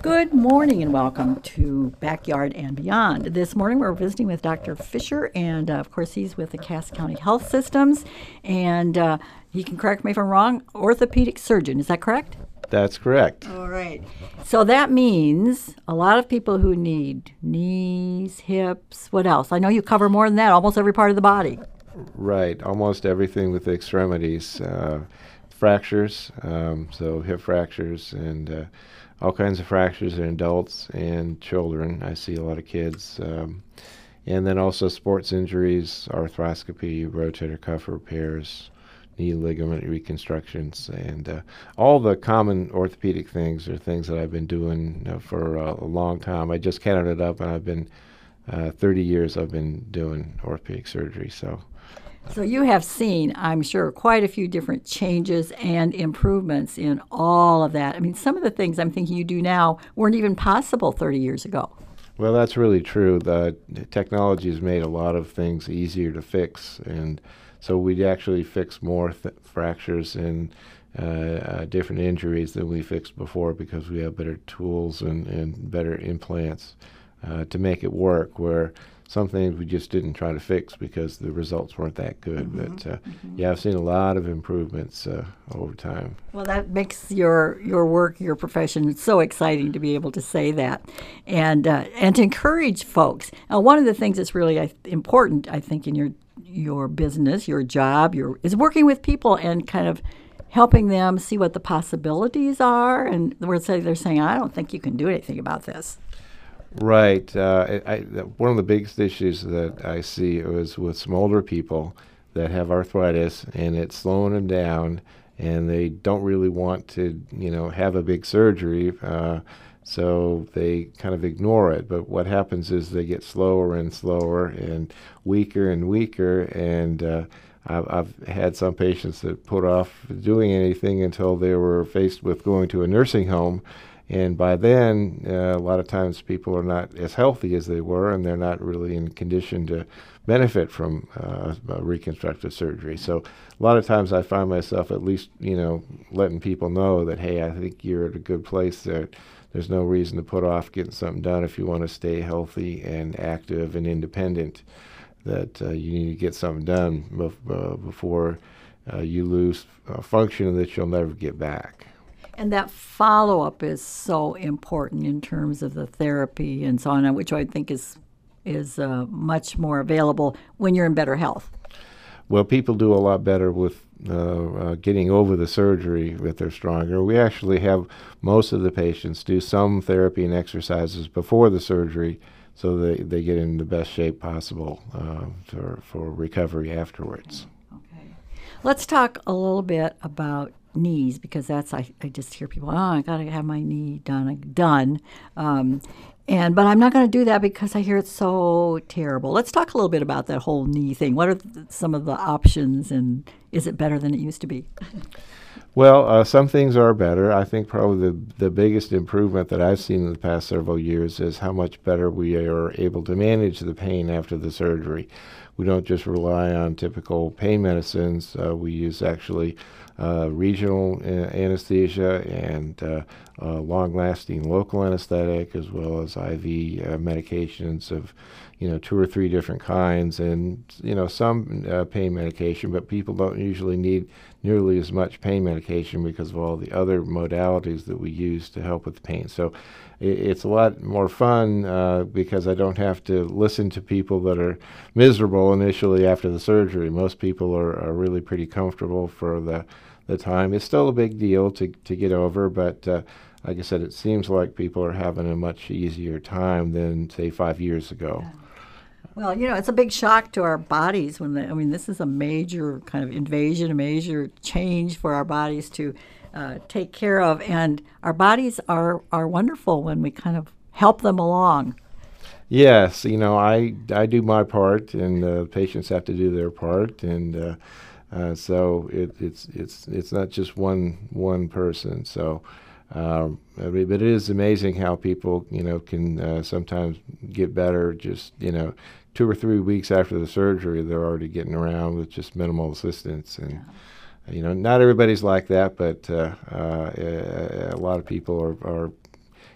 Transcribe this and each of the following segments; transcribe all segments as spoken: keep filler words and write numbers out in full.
Good morning and welcome to Backyard and Beyond. This morning we're visiting with Doctor Fisher, and uh, of course he's with the Cass County Health Systems, and uh, he can correct me if I'm wrong, orthopedic surgeon. Is that correct? That's correct. All right. So that means a lot of people who need knees, hips, what else? I know you cover more than that, almost every part of the body. Right. Almost everything with the extremities. Uh, fractures, um, so hip fractures and uh, all kinds of fractures in adults and children. I see a lot of kids. Um, and then also sports injuries, arthroscopy, rotator cuff repairs, knee ligament reconstructions, and uh, all the common orthopedic things are things that I've been doing uh, for uh, a long time. I just counted it up, and I've been uh, thirty years I've been doing orthopedic surgery. So. So you have seen, I'm sure, quite a few different changes and improvements in all of that. I mean, some of the things I'm thinking you do now weren't even possible thirty years ago. Well, that's really true. The technology has made a lot of things easier to fix, and so we actually fix more th- fractures and uh, uh, different injuries than we fixed before because we have better tools and, and better implants uh, to make it work, where some things we just didn't try to fix because the results weren't that good. Mm-hmm. But uh, mm-hmm. yeah, I've seen a lot of improvements uh, over time. Well, that makes your your work, your profession, so exciting to be able to say that, and uh, and to encourage folks. Now, one of the things that's really I, important, I think, in your your business, your job, your is working with people and kind of helping them see what the possibilities are, and where they're saying, I don't think you can do anything about this. Right. Uh, I, I, one of the biggest issues that I see is with some older people that have arthritis, and it's slowing them down, and they don't really want to, you know, have a big surgery, uh, so they kind of ignore it. But what happens is they get slower and slower and weaker and weaker, and uh, I've, I've had some patients that put off doing anything until they were faced with going to a nursing home. And by then, uh, a lot of times people are not as healthy as they were, and they're not really in condition to benefit from uh, reconstructive surgery. So a lot of times I find myself at least, you know, letting people know that, hey, I think you're at a good place there. There's no reason to put off getting something done if you want to stay healthy and active and independent, that uh, you need to get something done bef- uh, before uh, you lose uh, function that you'll never get back. And that follow-up is so important in terms of the therapy and so on, which I think is is uh, much more available when you're in better health. Well, people do a lot better with uh, uh, getting over the surgery if they're stronger. We actually have most of the patients do some therapy and exercises before the surgery so they, they get in the best shape possible uh, for, for recovery afterwards. Okay. Let's talk a little bit about knees, because that's I, I just hear people, oh, I gotta have my knee done done um, and but I'm not going to do that because I hear it's so terrible. Let's talk a little bit about that whole knee thing. What are the, some of the options, and is it better than it used to be? Well, uh, some things are better. I think probably the, the biggest improvement that I've seen in the past several years is how much better we are able to manage the pain after the surgery. We don't just rely on typical pain medicines. Uh, we use actually uh, regional uh, anesthesia and uh, uh, long-lasting local anesthetic, as well as I V uh, medications of, you know, two or three different kinds, and, you know, some uh, pain medication, but people don't usually need nearly as much pain medication because of all the other modalities that we use to help with pain. So it, it's a lot more fun uh, because I don't have to listen to people that are miserable initially after the surgery. Most people are, are really pretty comfortable for the, the time. It's still a big deal to, to get over, but uh, like I said, it seems like people are having a much easier time than, say, five years ago. Yeah. Well, you know, it's a big shock to our bodies when, the, I mean, this is a major kind of invasion, a major change for our bodies to uh, take care of. And our bodies are, are wonderful when we kind of help them along. Yes, you know, I, I do my part, and uh, patients have to do their part. And uh, uh, so it, it's it's it's not just one one person. So Um, I mean, but it is amazing how people, you know, can uh, sometimes get better just, you know, two or three weeks after the surgery. They're already getting around with just minimal assistance. And, yeah. you know, not everybody's like that, but uh, uh, a, a lot of people are, are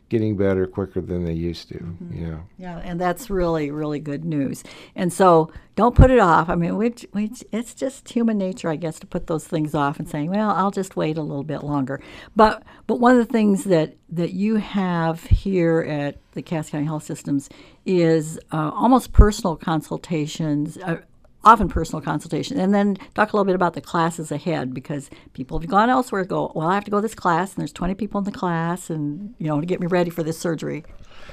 getting better quicker than they used to. Mm-hmm. You know. Yeah, and that's really, really good news. And so don't put it off. I mean, we, we, it's just human nature, I guess, to put those things off and saying, well, I'll just wait a little bit longer. But but one of the things that, that you have here at the Cass County Health Systems is uh, almost personal consultations, uh, often personal consultation, and then talk a little bit about the classes ahead, because people have gone elsewhere go, well, I have to go to this class, and there's twenty people in the class, and, you know, to get me ready for this surgery.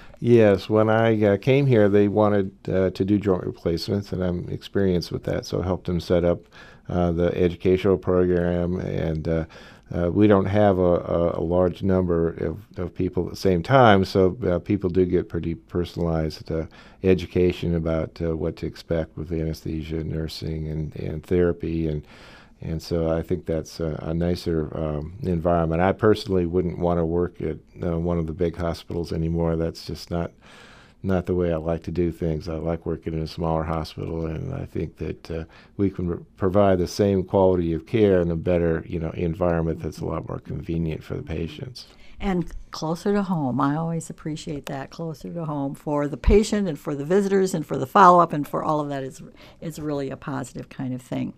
Yes, when I uh, came here, they wanted uh, to do joint replacements, and I'm experienced with that, so I helped them set up uh, the educational program, and uh, uh, we don't have a, a, a large number of, of people at the same time, so uh, people do get pretty personalized uh, education about uh, what to expect with anesthesia, nursing, and, and therapy, and and so I think that's a, a nicer um, environment. I personally wouldn't want to work at uh, one of the big hospitals anymore. That's just not not the way I like to do things. I like working in a smaller hospital, and I think that uh, we can re- provide the same quality of care in a better, you know, environment that's a lot more convenient for the patients. And closer to home. I always appreciate that, closer to home for the patient and for the visitors and for the follow-up and for all of that is is really a positive kind of thing.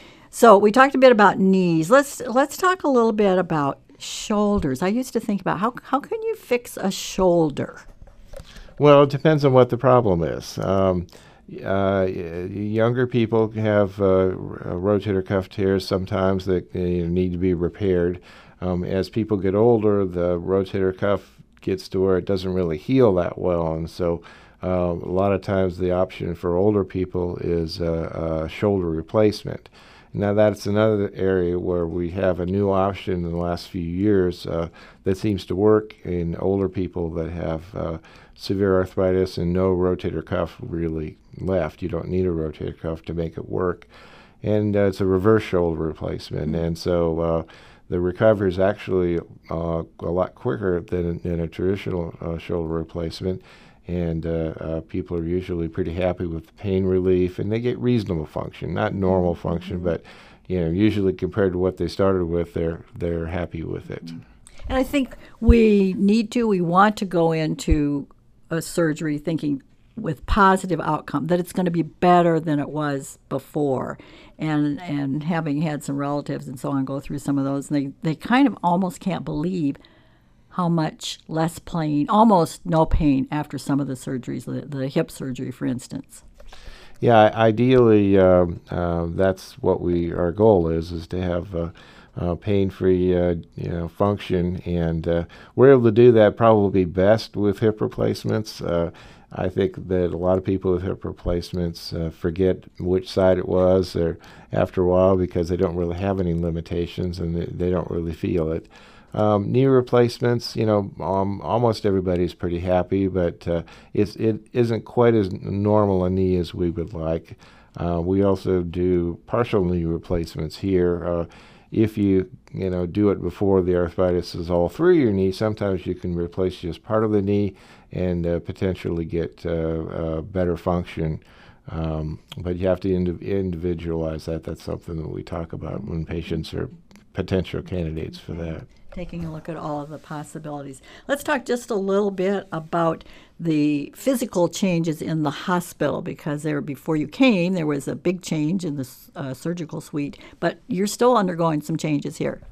So we talked a bit about knees. Let's let's talk a little bit about shoulders. I used to think about how how can you fix a shoulder? Well, it depends on what the problem is. Um, uh, younger people have uh, rotator cuff tears sometimes that uh, need to be repaired. Um, as people get older, the rotator cuff gets to where it doesn't really heal that well, and so uh, a lot of times the option for older people is a, a shoulder replacement. Now that's another area where we have a new option in the last few years uh, that seems to work in older people that have uh, severe arthritis and no rotator cuff really left. You don't need a rotator cuff to make it work. And uh, it's a reverse shoulder replacement. And so uh, the recovery is actually uh, a lot quicker than in a traditional uh, shoulder replacement. And uh, uh, people are usually pretty happy with the pain relief, and they get reasonable function, not normal function, mm-hmm. but you know, usually compared to what they started with, they're they're happy with it. And I think we need to, we want to go into a surgery thinking with positive outcome, that it's going to be better than it was before. And and having had some relatives and so on go through some of those, and they, they kind of almost can't believe how much less pain, almost no pain after some of the surgeries, the, the hip surgery, for instance. Yeah, ideally, um, uh, that's what we our goal is, is to have uh, uh, pain-free uh, you know, function, and uh, we're able to do that probably best with hip replacements. Uh, I think that a lot of people with hip replacements uh, forget which side it was or after a while because they don't really have any limitations and they, they don't really feel it. Um, knee replacements, you know, um, almost everybody's pretty happy, but uh, it's, it isn't quite as normal a knee as we would like. Uh, we also do partial knee replacements here. Uh, if you, you know, do it before the arthritis is all through your knee, sometimes you can replace just part of the knee and uh, potentially get uh, uh, better function. Um, but you have to indiv- individualize that. That's something that we talk about when patients are potential candidates for that. Taking a look at all of the possibilities. Let's talk just a little bit about the physical changes in the hospital, because there, before you came, there was a big change in the uh, surgical suite, but you're still undergoing some changes here.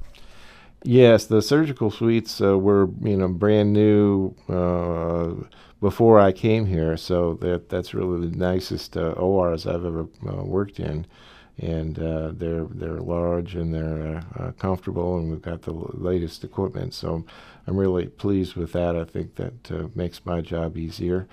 Yes, the surgical suites uh, were, you know, brand new uh, before I came here, so that that's really the nicest uh, O Rs I've ever uh, worked in. And uh, they're they're large and they're uh, uh, comfortable, and we've got the l- latest equipment. So I'm really pleased with that. I think that uh, makes my job easier.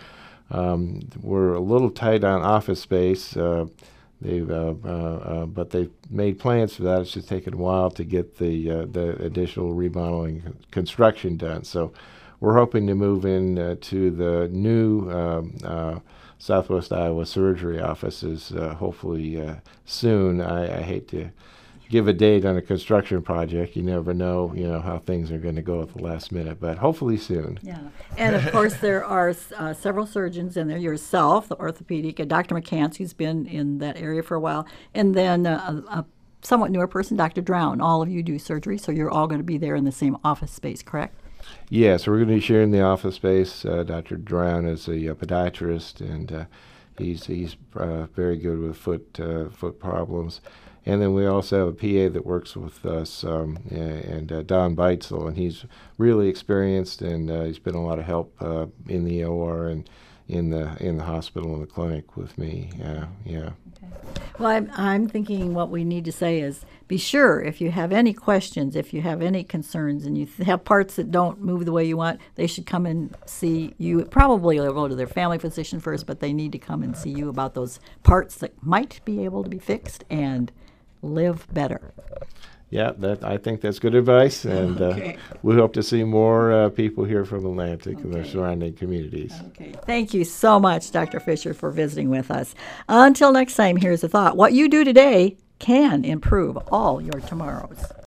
Um, we're a little tight on office space. Uh, they've uh, uh, uh, but they've made plans for that. It's just taken a while to get the uh, the additional remodeling con- construction done. So we're hoping to move in uh, to the new um, uh, Southwest Iowa surgery offices uh, hopefully uh, soon. I, I hate to give a date on a construction project. You never know, you know, how things are going to go at the last minute, but hopefully soon. Yeah, and of course there are uh, several surgeons in there. Yourself, the orthopedic, and Doctor McCants, who's been in that area for a while, and then uh, a, a somewhat newer person, Doctor Drown. All of you do surgery, so you're all going to be there in the same office space, correct? Yeah, so we're going to be sharing the office space. Uh, Doctor Drown is a, uh podiatrist, and uh, he's he's uh, very good with foot uh, foot problems. And then we also have a P A that works with us, um, and uh, Don Beitzel, and he's really experienced, and uh, he's been a lot of help uh, in the O R and in the in the hospital and the clinic with me. Yeah, yeah. Well, I'm, I'm thinking what we need to say is be sure if you have any questions, if you have any concerns, and you th- have parts that don't move the way you want, they should come and see you. Probably they'll go to their family physician first, but they need to come and see you about those parts that might be able to be fixed and live better. Yeah, that I think that's good advice, and Okay. uh, we hope to see more uh, people here from Atlantic and their Okay. surrounding communities. Okay. Thank you so much, Doctor Fisher, for visiting with us. Until next time, here's a thought. What you do today can improve all your tomorrows.